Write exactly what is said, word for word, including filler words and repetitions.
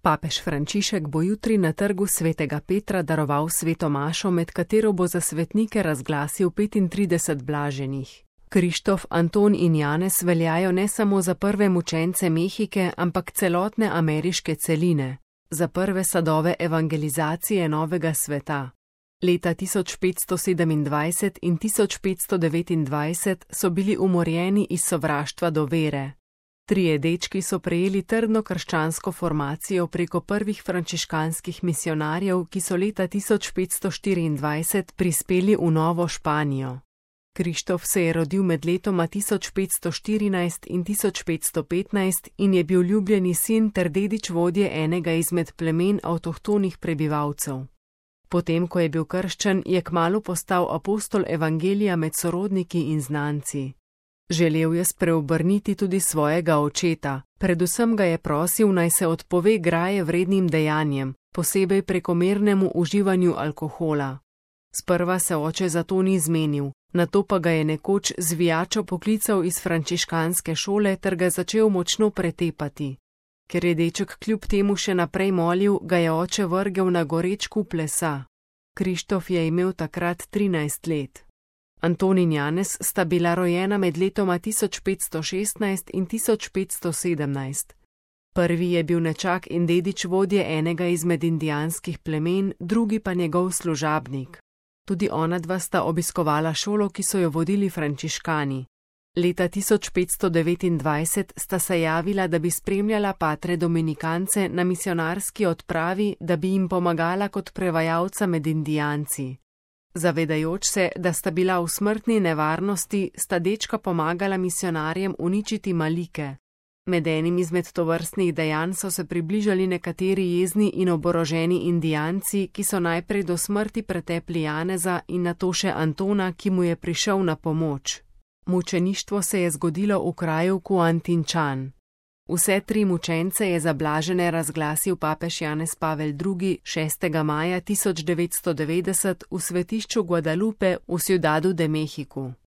Papež Frančišek bo jutri na trgu svetega Petra daroval sveto mašo, med katero bo za svetnike razglasil petintrideset blaženih. Krištof, Anton in Janez veljajo ne samo za prve mučence Mehike, ampak celotne ameriške celine, za prve sadove evangelizacije novega sveta. Leta tisoč petsto sedemindvajset in tisoč petsto devetindvajset so bili umorjeni iz sovraštva do vere. Trije dečki so prejeli trdno krščansko formacijo preko prvih frančiškanskih misijonarjev, ki so leta tisoč petsto štiriindvajset prispeli v Novo Španijo. Krištof se je rodil med letoma tisoč petsto štirinajst in tisoč petsto petnajst in je bil ljubljeni sin ter dedič vodje enega izmed plemen avtohtonih prebivalcev. Potem, ko je bil krščen, je kmalu postal apostol evangelija med sorodniki in znanci. Želel je spreobrniti tudi svojega očeta, predvsem ga je prosil, naj se odpove graje vrednim dejanjem, posebej prekomernemu uživanju alkohola. Sprva se oče zato ni zmenil, nato pa ga je nekoč zvijačo poklical iz frančiškanske šole ter ga začel močno pretepati. Ker je deček kljub temu še naprej molil, ga je oče vrgel na goreč kup lesa. Krištof je imel takrat trinajst let. Anton in Janez sta bila rojena med letoma tisoč petsto šestnajst in tisoč petsto sedemnajst. Prvi je bil nečak in dedič vodje enega izmed indijanskih plemen, drugi pa njegov služabnik. Tudi onadva sta obiskovala šolo, ki so jo vodili frančiškani. Leta tisoč petsto devetindvajset sta se javila, da bi spremljala patre dominikance na misijonarski odpravi, da bi jim pomagala kot prevajalca med Indijanci. Zavedajoč se, da sta bila v smrtni nevarnosti, sta dečka pomagala misijonarjem uničiti Malike. Med enim izmed tovrstnih dejanj so se približali nekateri jezni in oboroženi Indijanci, ki so najprej do smrti pretepli Janeza in nato še Antona, ki mu je prišel na pomoč. Mučeništvo se je zgodilo v kraju Kuantinčan. Vse tri mučence je za blažene razglasil papež Janez Pavel drugi šestega maja tisoč devetsto devetdeset v svetišču Guadalupe v Ciudadu de México.